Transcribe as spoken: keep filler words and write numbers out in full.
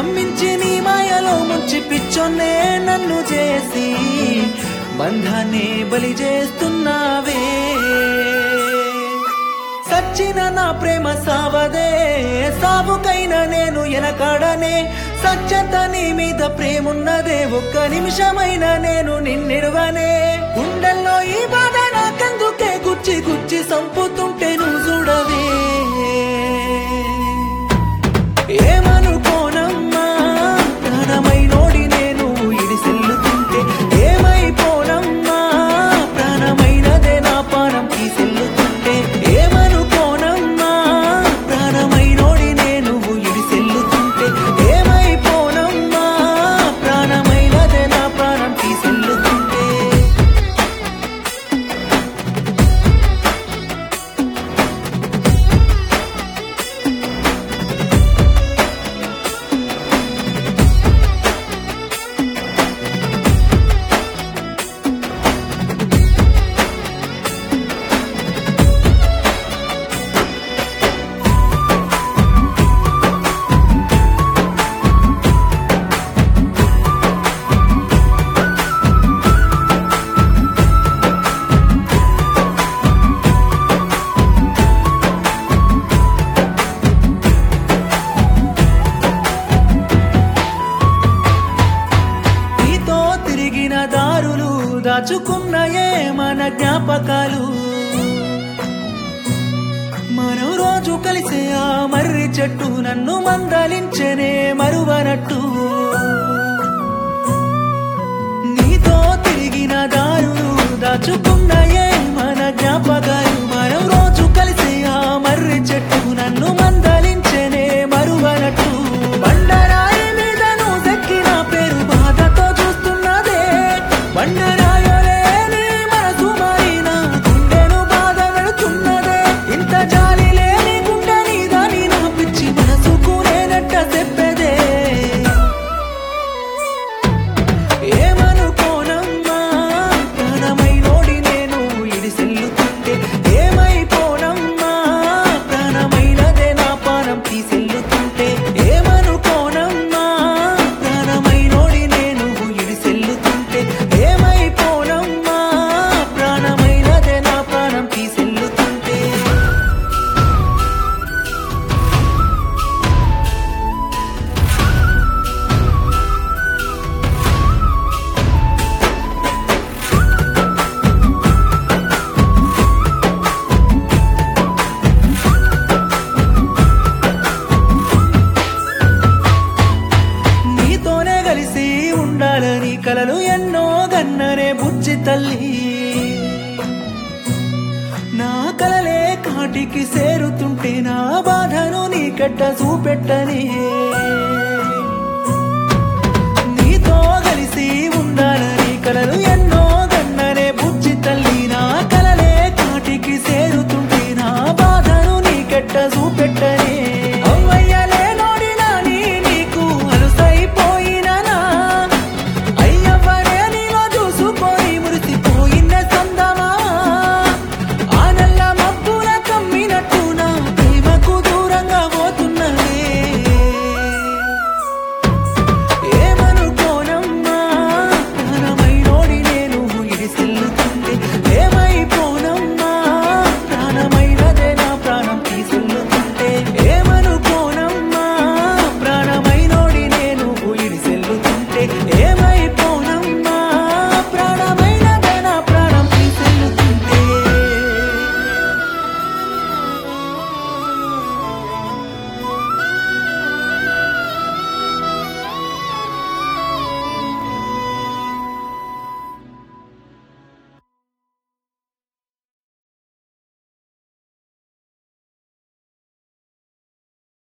నమ్మించి నీ మాయలో ముంచి పిచ్చొన్నే నన్ను చేసి బంధాన్ని బలి చేస్తున్నావే. సచ్చిన నా ప్రేమ సావదే, సావుకైనా నేను ఎనకాడనే. సత్యంత నీ మీద ప్రేమున్నదే, ఒక్క నిమిషమైన నేను నిన్నిడవనే. గుండెల్లో ఈ బాధ నాకెందుకే గుచ్చి గుచ్చి సంపుతుంటే నువ్వు చూడవే. ఏమనుకోనమ్మా ప్రాణమై నోడి నేను ఇడిసెల్లుతుంటే, ఏమైపోనమ్మా ప్రాణమైనదే నా పానం తీసెల్లుతుంటే. ఏమనుకోనమ్మా ప్రాణమై నోడి నేను ఇడిసెల్లుతుంటే, ఏమైపోనమ్మా ప్రాణమైనదే నా ప్రాణం తీసెల్లుతుంటే. దారులు దాచుకున్నాయే మన జ్ఞాపకాలు, మనం రోజు కలిసే ఆ మర్రి చెట్టు నన్ను మందలించనే మరువనట్టు. నీతో తిరిగిన దారులు దాచుకున్నాయే మన జ్ఞాపకాలు, మనం రోజు కలిసే ఆ మర్రి చెట్టు నన్ను మందలించనే మరువనట్టు. బండరాయి మీద నువ్వు దక్కిన పేరు బాధతో చూస్తున్నదే, బండరాయలేని మనసు మారిన గుండెను బాధ పెడుతున్నదే. ఇంత జాలి లేని గుండె నీదని నా పిచ్చి మనసుకు నేనెట్ట చెప్పేదే. ఏమనుకోనమ్మా ప్రాణమై నోడి నేను ఇడిసెల్లుతుంటే, ఏమైపోనమ్మా ప్రాణమైనదే నా పానం తీసెల్లుతుంటే. ఏమనుకోనమ్మా ప్రాణమై నోడి నేను ఇడిసెల్లుతుంటే, ఏమైపోనమ్మా ప్రాణమైనదే నా ప్రాణం తీసెల్లుతుంటే. నీతోనే కలిసి ఉండాలని కలలు ఎన్నో గన్ననే బుజ్జి తల్లి, నా కలలే కాటికి చేరుతుంటే నా బాధను నీకెట్ట చూపెట్టని.